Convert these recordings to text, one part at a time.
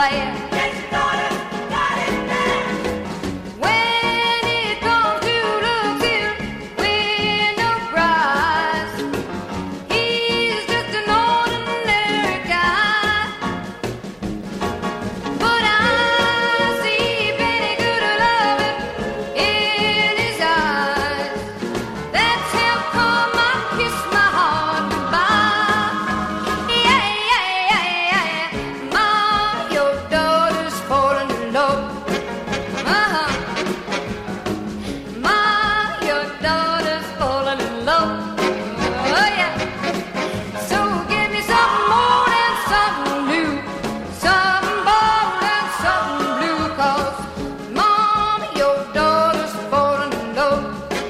glad. Yes, daughter, got it bad. When it comes to look to win no prize, he's just an ordinary guy. But I see plenty good loving in his eyes. That's how come I kiss my heart goodbye. Yeah, yeah, yeah, yeah. Mom, your daughter's falling in love. Uh-huh. Mom, your daughter's falling in love. Oh, yeah. So give me something more than something new, something bold and something blue, 'cause Mom, your daughter's falling in love.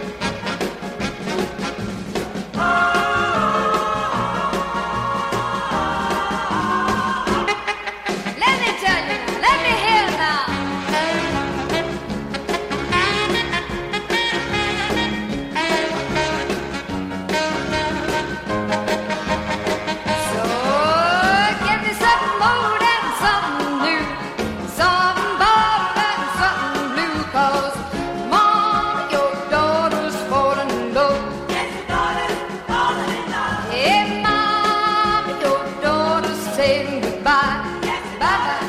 Let me tell you now, let me hear it now. So give me something more than something new, something bold and something blue, 'cause Mom, your daughter's falling in love. Yes, daughter, falling in love. Hey, Mom, your daughter's saying goodbye. Yes, Bye-bye.